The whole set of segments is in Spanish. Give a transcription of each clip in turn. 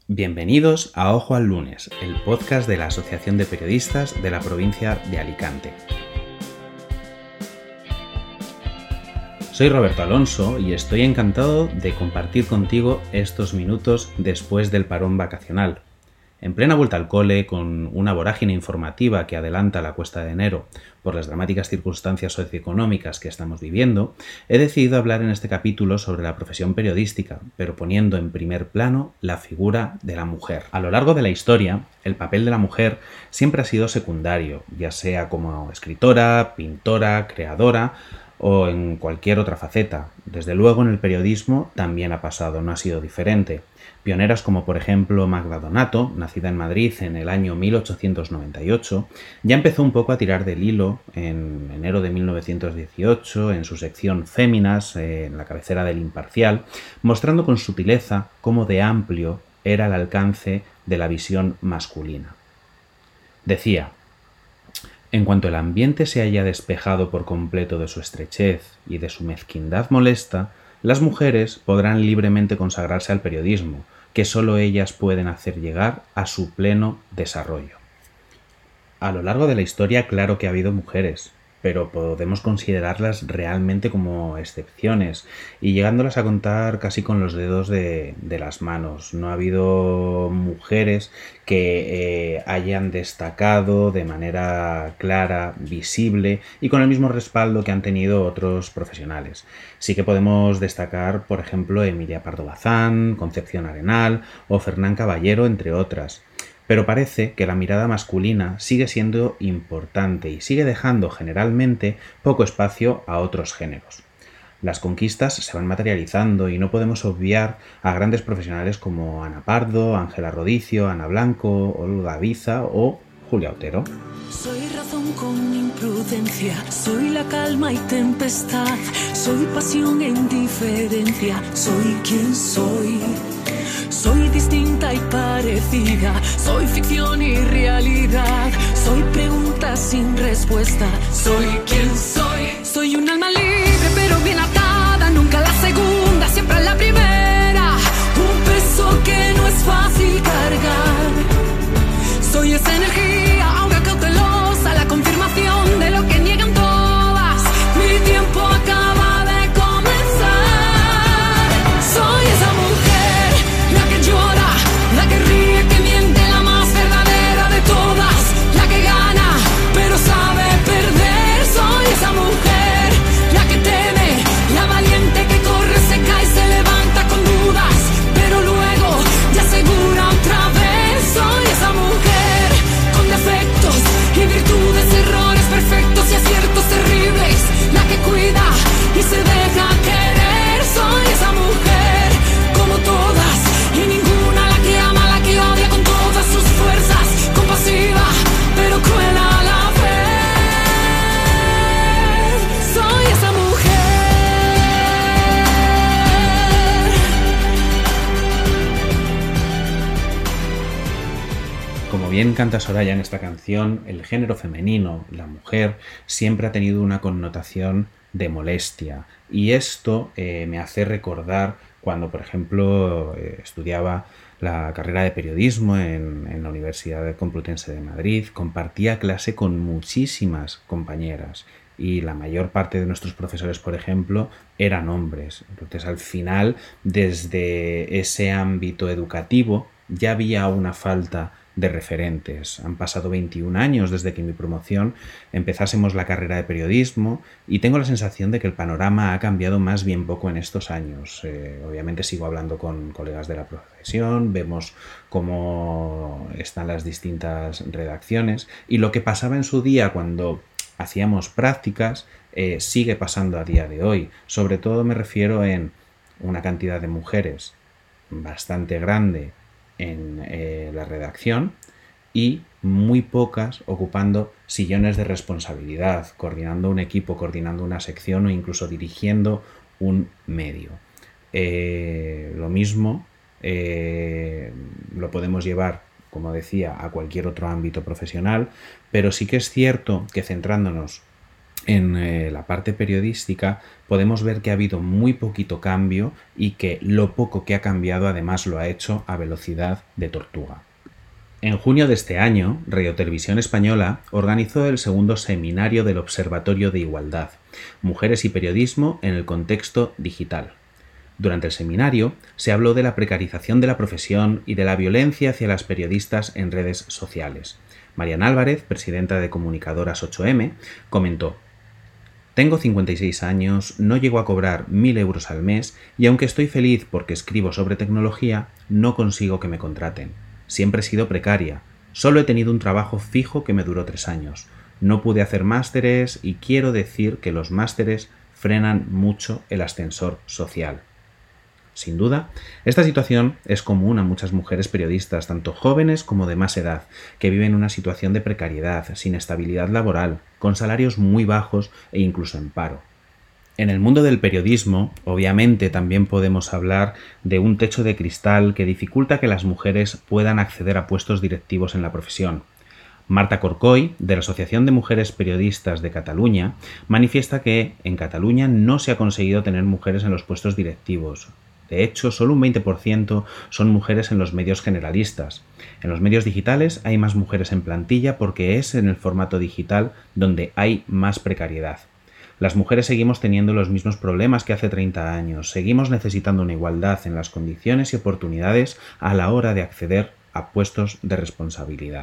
Bienvenidos a Ojo al Lunes, el podcast de la Asociación de Periodistas de la provincia de Alicante. Soy Roberto Alonso y estoy encantado de compartir contigo estos minutos después del parón vacacional. En plena vuelta al cole, con una vorágine informativa que adelanta la cuesta de enero por las dramáticas circunstancias socioeconómicas que estamos viviendo, he decidido hablar en este capítulo sobre la profesión periodística, pero poniendo en primer plano la figura de la mujer. A lo largo de la historia, el papel de la mujer siempre ha sido secundario, ya sea como escritora, pintora, creadora o en cualquier otra faceta. Desde luego en el periodismo también ha pasado, no ha sido diferente. Pioneras como por ejemplo Magda Donato, nacida en Madrid en el año 1898, ya empezó un poco a tirar del hilo en enero de 1918 en su sección Féminas, en la cabecera del Imparcial, mostrando con sutileza cómo de amplio era el alcance de la visión masculina. Decía: en cuanto el ambiente se haya despejado por completo de su estrechez y de su mezquindad molesta, las mujeres podrán libremente consagrarse al periodismo, que solo ellas pueden hacer llegar a su pleno desarrollo. A lo largo de la historia, claro que ha habido mujeres, pero podemos considerarlas realmente como excepciones y llegándolas a contar casi con los dedos de las manos. No ha habido mujeres que hayan destacado de manera clara, visible y con el mismo respaldo que han tenido otros profesionales. Sí que podemos destacar, por ejemplo, Emilia Pardo Bazán, Concepción Arenal o Fernán Caballero, entre otras. Pero parece que la mirada masculina sigue siendo importante y sigue dejando generalmente poco espacio a otros géneros. Las conquistas se van materializando y no podemos obviar a grandes profesionales como Ana Pardo, Ángela Rodicio, Ana Blanco, Olga Biza o Julia Otero. Soy razón con imprudencia, soy la calma y tempestad, soy pasión e indiferencia, soy quien soy. Soy distinta y parecida, soy ficción y realidad, soy pregunta sin respuesta, soy quien soy. Soy un alma libre pero bien atada, nunca la segunda, siempre la primera, un peso que no es fácil cargar. Soy esa energía, aunque cautelosa, la confirmación de lo que niegan todas, mi tiempo acaba de comenzar. Soy esa mujer, la que llora, la que ríe, que miente, la más verdadera de todas, la que gana, pero sabe perder. Soy esa mujer, la que teme, la valiente que corre, se cae, se levanta con dudas, pero luego ya asegura otra vez. Soy esa mujer, con defectos y virtudes, errores perfectos y aciertos terribles, la que cuida y se deja querer. Soy esa mujer, como todas y ninguna, la que ama, la que odia con todas sus fuerzas, compasiva pero cruel a la vez. Soy esa mujer. Como bien canta Soraya en esta canción, el género femenino, la mujer, siempre ha tenido una connotación de molestia. Y esto me hace recordar cuando, por ejemplo, estudiaba la carrera de periodismo en la Universidad Complutense de Madrid, compartía clase con muchísimas compañeras y la mayor parte de nuestros profesores, por ejemplo, eran hombres. Entonces, al final, desde ese ámbito educativo, ya había una falta de referentes. Han pasado 21 años desde que en mi promoción empezásemos la carrera de periodismo y tengo la sensación de que el panorama ha cambiado más bien poco en estos años. Obviamente sigo hablando con colegas de la profesión, vemos cómo están las distintas redacciones y lo que pasaba en su día cuando hacíamos prácticas sigue pasando a día de hoy. Sobre todo me refiero en una cantidad de mujeres bastante grande en la redacción y muy pocas ocupando sillones de responsabilidad, coordinando un equipo, coordinando una sección o incluso dirigiendo un medio. Lo mismo lo podemos llevar, como decía, a cualquier otro ámbito profesional, pero sí que es cierto que centrándonos en la parte periodística podemos ver que ha habido muy poquito cambio y que lo poco que ha cambiado además lo ha hecho a velocidad de tortuga. En junio de este año, Radio Televisión Española organizó el segundo seminario del Observatorio de Igualdad, Mujeres y Periodismo en el contexto digital. Durante el seminario se habló de la precarización de la profesión y de la violencia hacia las periodistas en redes sociales. Mariana Álvarez, presidenta de Comunicadoras 8M, comentó: «Tengo 56 años, no llego a cobrar 1.000 euros al mes y aunque estoy feliz porque escribo sobre tecnología, no consigo que me contraten. Siempre he sido precaria. Solo he tenido un trabajo fijo que me duró 3 años. No pude hacer másteres y quiero decir que los másteres frenan mucho el ascensor social». Sin duda, esta situación es común a muchas mujeres periodistas, tanto jóvenes como de más edad, que viven una situación de precariedad, sin estabilidad laboral, con salarios muy bajos e incluso en paro. En el mundo del periodismo, obviamente, también podemos hablar de un techo de cristal que dificulta que las mujeres puedan acceder a puestos directivos en la profesión. Marta Corcoy, de la Asociación de Mujeres Periodistas de Cataluña, manifiesta que en Cataluña no se ha conseguido tener mujeres en los puestos directivos. De hecho, solo un 20% son mujeres en los medios generalistas. En los medios digitales hay más mujeres en plantilla porque es en el formato digital donde hay más precariedad. Las mujeres seguimos teniendo los mismos problemas que hace 30 años, seguimos necesitando una igualdad en las condiciones y oportunidades a la hora de acceder a puestos de responsabilidad.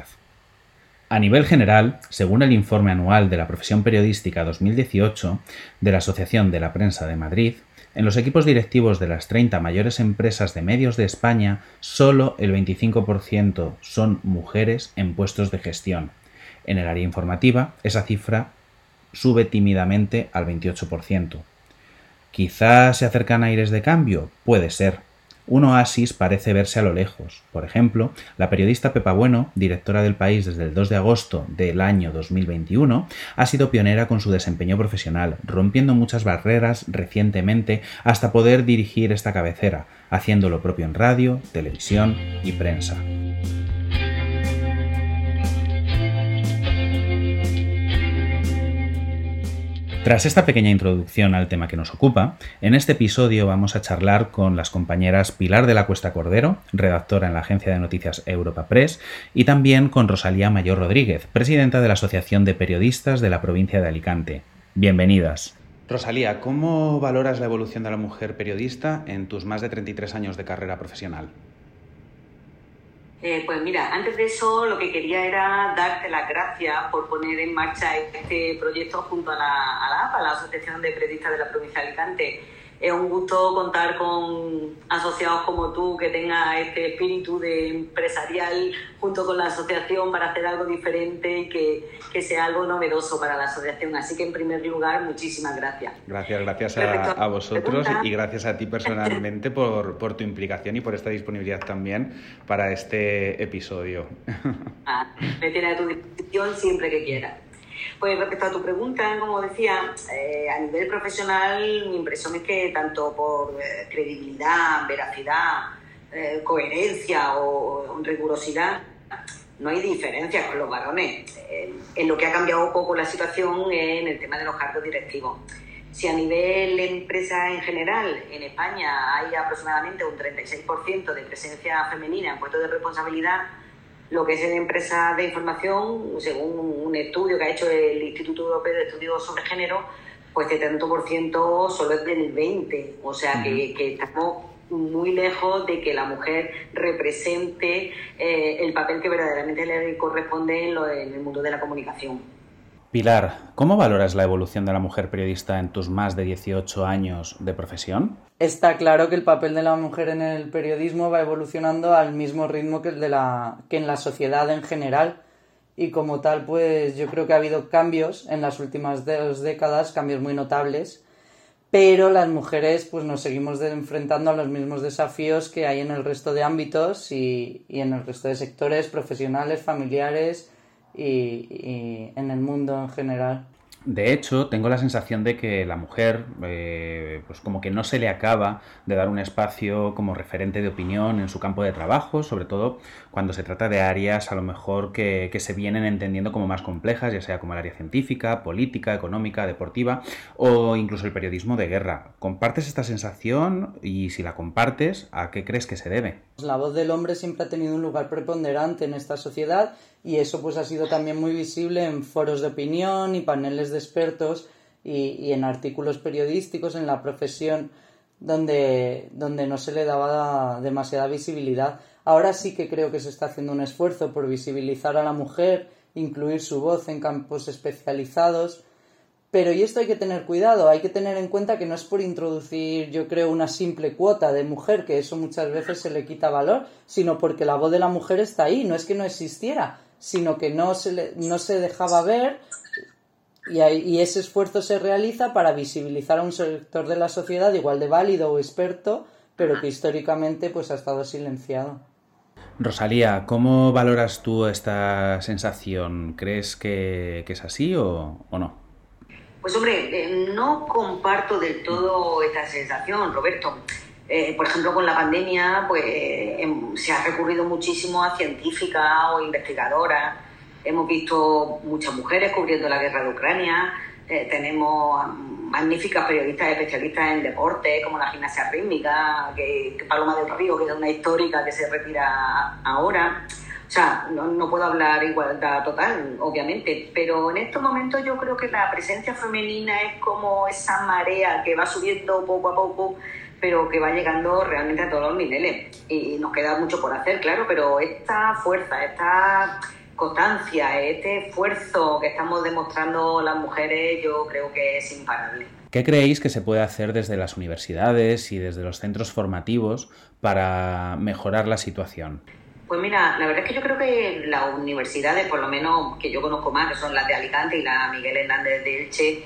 A nivel general, según el informe anual de la profesión periodística 2018 de la Asociación de la Prensa de Madrid, en los equipos directivos de las 30 mayores empresas de medios de España, solo el 25% son mujeres en puestos de gestión. En el área informativa, esa cifra sube tímidamente al 28%. ¿Quizás se acercan aires de cambio? Puede ser. Un oasis parece verse a lo lejos. Por ejemplo, la periodista Pepa Bueno, directora del País desde el 2 de agosto del año 2021, ha sido pionera con su desempeño profesional, rompiendo muchas barreras recientemente hasta poder dirigir esta cabecera, haciendo lo propio en radio, televisión y prensa. Tras esta pequeña introducción al tema que nos ocupa, en este episodio vamos a charlar con las compañeras Pilar de la Cuesta Cordero, redactora en la agencia de noticias Europa Press, y también con Rosalía Mayor Rodríguez, presidenta de la Asociación de Periodistas de la provincia de Alicante. Bienvenidas. Rosalía, ¿cómo valoras la evolución de la mujer periodista en tus más de 33 años de carrera profesional? Pues mira, antes de eso lo que quería era darte las gracias por poner en marcha este proyecto junto a la APA, la Asociación de Periodistas de la Provincia de Alicante. Es un gusto contar con asociados como tú que tengan este espíritu de empresarial junto con la asociación para hacer algo diferente y que sea algo novedoso para la asociación. Así que, en primer lugar, muchísimas gracias. Gracias a vosotros y gracias a ti personalmente por tu implicación y por esta disponibilidad también para este episodio. Me tienes a tu disposición siempre que quieras. Pues respecto a tu pregunta, como decía, a nivel profesional mi impresión es que tanto por credibilidad, veracidad, coherencia o rigurosidad no hay diferencias con los varones. En lo que ha cambiado un poco la situación es en el tema de los cargos directivos. Si a nivel empresa en general, en España hay aproximadamente un 36% de presencia femenina en puestos de responsabilidad, lo que es en empresas de información, según un estudio que ha hecho el Instituto Europeo de Estudios sobre Género, pues de tanto por ciento solo es del 20%. O sea que estamos muy lejos de que la mujer represente el papel que verdaderamente le corresponde en el mundo de la comunicación. Pilar, ¿cómo valoras la evolución de la mujer periodista en tus más de 18 años de profesión? Está claro que el papel de la mujer en el periodismo va evolucionando al mismo ritmo que en la sociedad en general, y como tal, pues yo creo que ha habido cambios en las últimas 2 décadas, cambios muy notables, pero las mujeres pues nos seguimos enfrentando a los mismos desafíos que hay en el resto de ámbitos y en el resto de sectores profesionales, familiares y en el mundo en general. De hecho, tengo la sensación de que la mujer, pues como que no se le acaba de dar un espacio como referente de opinión en su campo de trabajo, sobre todo cuando se trata de áreas a lo mejor que se vienen entendiendo como más complejas, ya sea como el área científica, política, económica, deportiva o incluso el periodismo de guerra. ¿Compartes esta sensación? Y si la compartes, ¿a qué crees que se debe? La voz del hombre siempre ha tenido un lugar preponderante en esta sociedad y eso pues ha sido también muy visible en foros de opinión y paneles de expertos y en artículos periodísticos en la profesión donde no se le daba demasiada visibilidad. Ahora sí que creo que se está haciendo un esfuerzo por visibilizar a la mujer, incluir su voz en campos especializados. Pero y esto hay que tener cuidado, hay que tener en cuenta que no es por introducir, yo creo, una simple cuota de mujer, que eso muchas veces se le quita valor, sino porque la voz de la mujer está ahí, no es que no existiera, sino que no se dejaba ver y ese esfuerzo se realiza para visibilizar a un sector de la sociedad igual de válido o experto, pero que históricamente pues ha estado silenciado. Rosalía, ¿cómo valoras tú esta sensación? ¿Crees que es así o no? Pues hombre, no comparto del todo esta sensación, Roberto. Por ejemplo, con la pandemia pues se ha recurrido muchísimo a científicas o investigadoras. Hemos visto muchas mujeres cubriendo la guerra de Ucrania. Tenemos magníficas periodistas especialistas en deporte, como la gimnasia rítmica, que Paloma del Río, que es una histórica que se retira ahora. O sea, no puedo hablar igualdad total, obviamente, pero en estos momentos yo creo que la presencia femenina es como esa marea que va subiendo poco a poco, pero que va llegando realmente a todos los niveles. Y nos queda mucho por hacer, claro, pero esta fuerza, esta constancia, este esfuerzo que estamos demostrando las mujeres, yo creo que es imparable. ¿Qué creéis que se puede hacer desde las universidades y desde los centros formativos para mejorar la situación? Pues mira, la verdad es que yo creo que las universidades, por lo menos que yo conozco más, que son las de Alicante y la Miguel Hernández de Elche,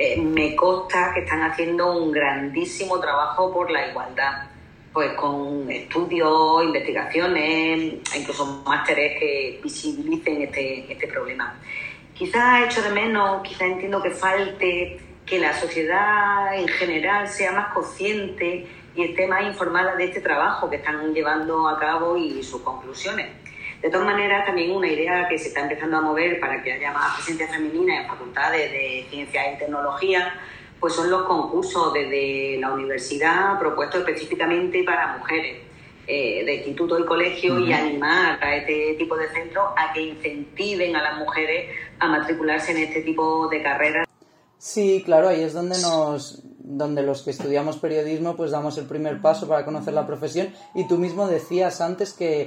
me consta que están haciendo un grandísimo trabajo por la igualdad, pues con estudios, investigaciones, incluso másteres que visibilicen este problema. Quizás echo de menos, quizás entiendo que falte que la sociedad en general sea más consciente y esté más informada de este trabajo que están llevando a cabo y sus conclusiones. De todas maneras, también una idea que se está empezando a mover para que haya más presencia femenina en facultades de ciencia y tecnología, pues son los concursos desde la universidad propuestos específicamente para mujeres de institutos y colegios y animar a este tipo de centros a que incentiven a las mujeres a matricularse en este tipo de carreras. Sí, claro, ahí es donde los que estudiamos periodismo pues damos el primer paso para conocer la profesión y tú mismo decías antes que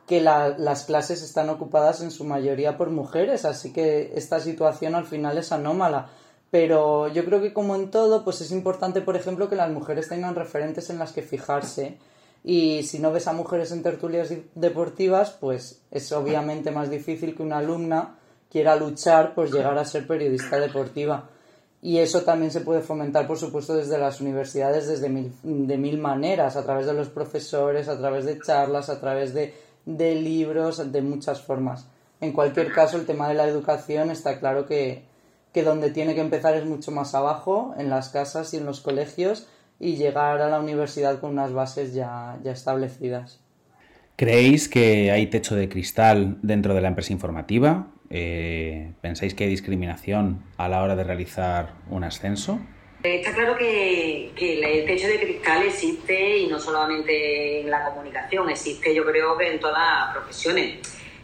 las clases están ocupadas en su mayoría por mujeres, así que esta situación al final es anómala. Pero yo creo que como en todo pues es importante, por ejemplo, que las mujeres tengan referentes en las que fijarse y si no ves a mujeres en tertulias deportivas pues es obviamente más difícil que una alumna quiera luchar por llegar a ser periodista deportiva. Y eso también se puede fomentar, por supuesto, desde las universidades, de mil maneras, a través de los profesores, a través de charlas, a través de libros, de muchas formas. En cualquier caso, el tema de la educación está claro que donde tiene que empezar es mucho más abajo, en las casas y en los colegios, y llegar a la universidad con unas bases ya establecidas. ¿Creéis que hay techo de cristal dentro de la empresa informativa? ¿Pensáis que hay discriminación a la hora de realizar un ascenso? Está claro que el techo de cristal existe y no solamente en la comunicación, existe yo creo que en todas las profesiones.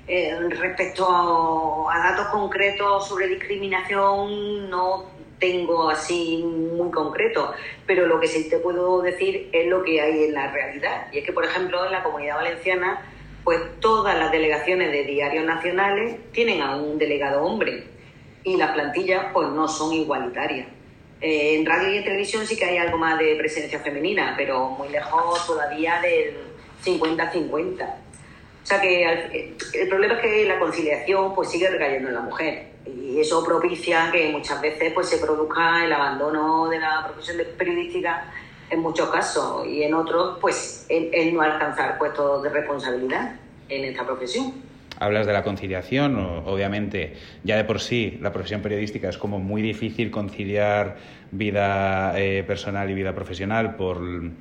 Respecto a datos concretos sobre discriminación no tengo así muy concreto, pero lo que sí te puedo decir es lo que hay en la realidad. Y es que, por ejemplo, en la Comunidad Valenciana, pues todas las delegaciones de diarios nacionales tienen a un delegado hombre y las plantillas pues no son igualitarias. En radio y en televisión sí que hay algo más de presencia femenina, pero muy lejos todavía del 50-50. O sea que el problema es que la conciliación pues sigue recayendo en la mujer y eso propicia que muchas veces pues se produzca el abandono de la profesión periodística en muchos casos y en otros pues el no alcanzar puestos de responsabilidad en esta profesión. hablas de la conciliación. Obviamente, ya de por sí, la profesión periodística es como muy difícil conciliar vida personal y vida profesional por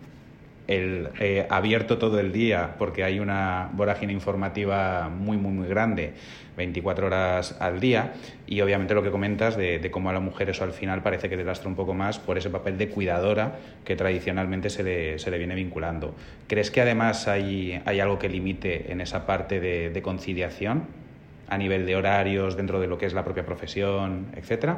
el abierto todo el día, porque hay una vorágine informativa muy, muy, muy grande, 24 horas al día, y obviamente lo que comentas de cómo a la mujer eso al final parece que te lastra un poco más por ese papel de cuidadora que tradicionalmente se le viene vinculando. ¿Crees que además hay algo que limite en esa parte de conciliación a nivel de horarios dentro de lo que es la propia profesión, etcétera?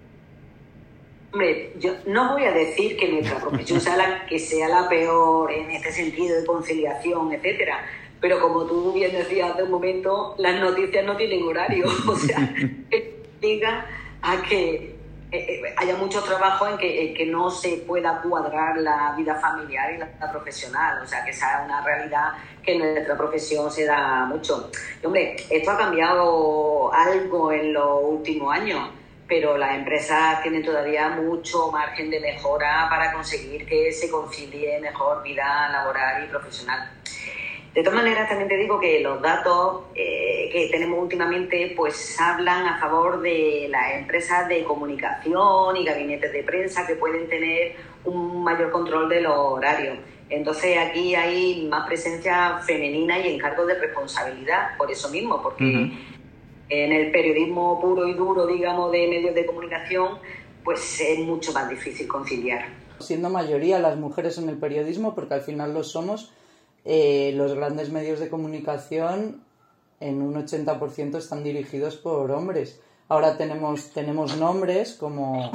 Hombre, yo no voy a decir que nuestra profesión sea la peor en este sentido de conciliación, etcétera, pero como tú bien decías hace un momento, las noticias no tienen horario, o sea, que diga a que haya mucho trabajo en que no se pueda cuadrar la vida familiar y la profesional, o sea, que esa es una realidad que en nuestra profesión se da mucho. Y, hombre, esto ha cambiado algo en los últimos años, pero las empresas tienen todavía mucho margen de mejora para conseguir que se concilie mejor vida laboral y profesional. De todas maneras, también te digo que los datos que tenemos últimamente pues hablan a favor de las empresas de comunicación y gabinetes de prensa que pueden tener un mayor control de los horarios. Entonces aquí hay más presencia femenina y encargos de responsabilidad, por eso mismo, porque en el periodismo puro y duro, digamos, de medios de comunicación, pues es mucho más difícil conciliar. Siendo mayoría las mujeres en el periodismo, porque al final lo somos, los grandes medios de comunicación en un 80% están dirigidos por hombres. Ahora tenemos nombres como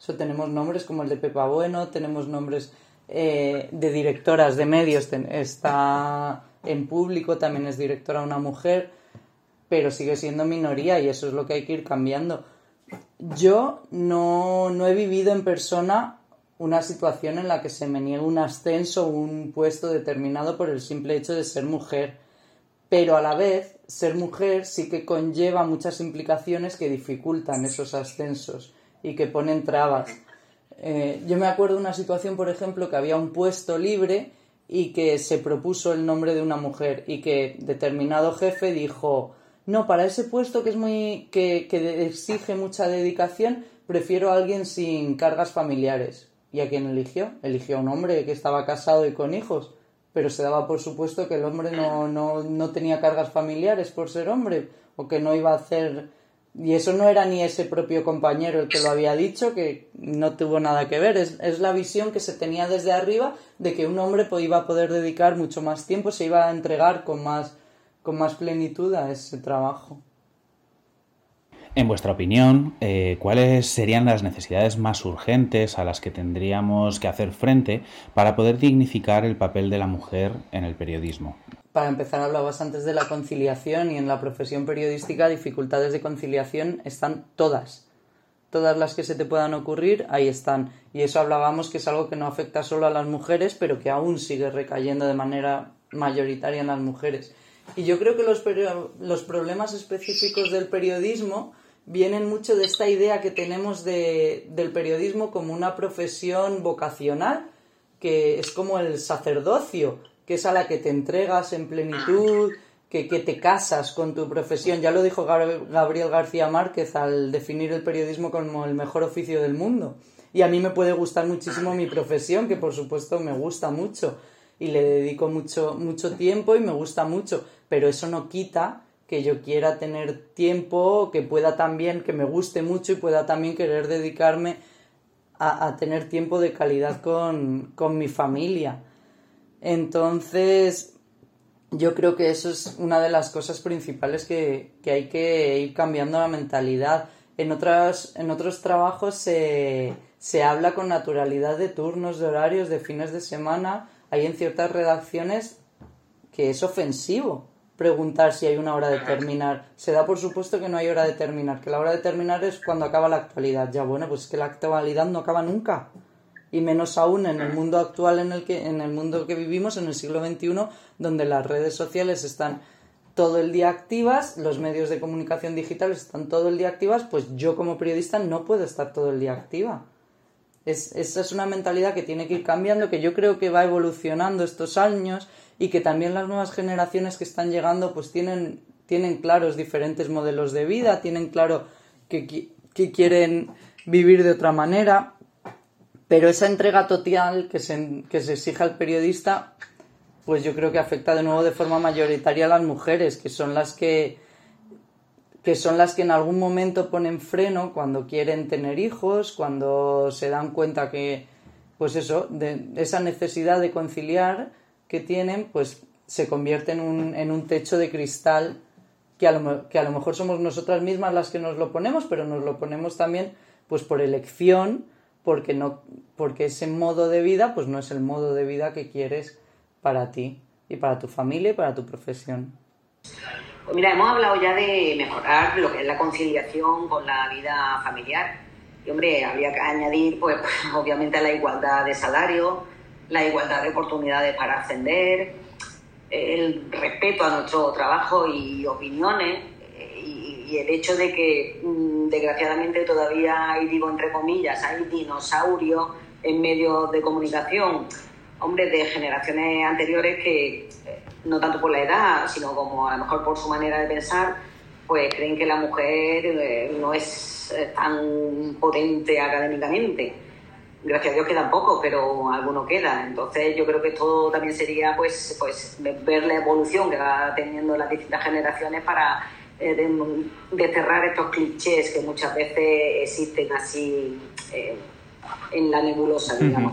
el de Pepa Bueno, tenemos nombres de directoras de medios, está en Público, también es directora una mujer, pero sigue siendo minoría y eso es lo que hay que ir cambiando. Yo no he vivido en persona una situación en la que se me niegue un ascenso o un puesto determinado por el simple hecho de ser mujer, pero a la vez ser mujer sí que conlleva muchas implicaciones que dificultan esos ascensos y que ponen trabas. Yo me acuerdo de una situación, por ejemplo, que había un puesto libre y que se propuso el nombre de una mujer y que determinado jefe dijo: no, para ese puesto que exige mucha dedicación, prefiero a alguien sin cargas familiares. ¿Y a quién eligió? Eligió a un hombre que estaba casado y con hijos, pero se daba por supuesto que el hombre no tenía cargas familiares por ser hombre, o que no iba a hacer... Y eso no era ni ese propio compañero el que lo había dicho, que no tuvo nada que ver. Es la visión que se tenía desde arriba de que un hombre iba a poder dedicar mucho más tiempo, se iba a entregar con más plenitud a ese trabajo. En vuestra opinión, ¿cuáles serían las necesidades más urgentes a las que tendríamos que hacer frente para poder dignificar el papel de la mujer en el periodismo? Para empezar, hablabas antes de la conciliación y en la profesión periodística dificultades de conciliación están todas. Todas las que se te puedan ocurrir, ahí están. Y eso hablábamos que es algo que no afecta solo a las mujeres, pero que aún sigue recayendo de manera mayoritaria en las mujeres. Y yo creo que los problemas específicos del periodismo vienen mucho de esta idea que tenemos del periodismo como una profesión vocacional, que es como el sacerdocio, que es a la que te entregas en plenitud, que te casas con tu profesión. Ya lo dijo Gabriel García Márquez al definir el periodismo como el mejor oficio del mundo. Y a mí me puede gustar muchísimo mi profesión, que por supuesto me gusta mucho y le dedico mucho tiempo y me gusta mucho, pero eso no quita que yo quiera tener tiempo, que pueda también, que me guste mucho y pueda también querer dedicarme a tener tiempo de calidad con mi familia. Entonces, yo creo que eso es una de las cosas principales que hay que ir cambiando la mentalidad. En otros trabajos se habla con naturalidad de turnos, de horarios, de fines de semana. Hay en ciertas redacciones que es ofensivo preguntar si hay una hora de terminar. Se da por supuesto que no hay hora de terminar, que la hora de terminar es cuando acaba la actualidad. Ya bueno, pues es que la actualidad no acaba nunca. Y menos aún en el mundo actual en el mundo que vivimos, en el siglo XXI, donde las redes sociales están todo el día activas, los medios de comunicación digitales están todo el día activas, pues yo como periodista no puedo estar todo el día activa. Esa es una mentalidad que tiene que ir cambiando, que yo creo que va evolucionando estos años y que también las nuevas generaciones que están llegando pues tienen tienen claros diferentes modelos de vida, tienen claro que quieren vivir de otra manera, pero esa entrega total que se exige al periodista, pues yo creo que afecta de nuevo de forma mayoritaria a las mujeres, que son las que en algún momento ponen freno cuando quieren tener hijos, cuando se dan cuenta que, pues eso, de esa necesidad de conciliar que tienen, pues se convierte en un techo de cristal que a lo mejor somos nosotras mismas las que nos lo ponemos, pero nos lo ponemos también pues por elección, porque ese modo de vida pues no es el modo de vida que quieres para ti y para tu familia y para tu profesión. Pues mira, hemos hablado ya de mejorar lo que es la conciliación con la vida familiar. Y hombre, habría que añadir pues obviamente la igualdad de salario, la igualdad de oportunidades para ascender, el respeto a nuestro trabajo y opiniones, y el hecho de que desgraciadamente todavía hay, digo entre comillas, hay dinosaurios en medios de comunicación, hombres de generaciones anteriores que no tanto por la edad, sino como a lo mejor por su manera de pensar, pues creen que la mujer no es tan potente académicamente. Gracias a Dios quedan pocos, pero alguno queda. Entonces yo creo que esto también sería pues ver la evolución que va teniendo las distintas generaciones para desterrar estos clichés que muchas veces existen así en la nebulosa, digamos.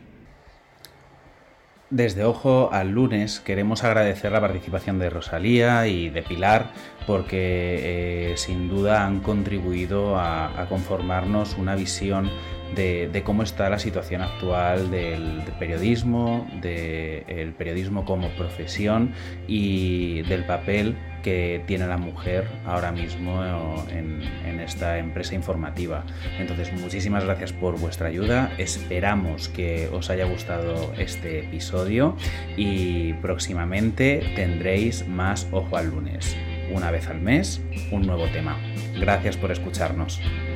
Desde Ojo al Lunes queremos agradecer la participación de Rosalía y de Pilar porque sin duda han contribuido a conformarnos una visión de cómo está la situación actual del periodismo, del periodismo como profesión y del papel que tiene la mujer ahora mismo en esta empresa informativa. Entonces, muchísimas gracias por vuestra ayuda. Esperamos que os haya gustado este episodio y próximamente tendréis más Ojo al Lunes. Una vez al mes, un nuevo tema. Gracias por escucharnos.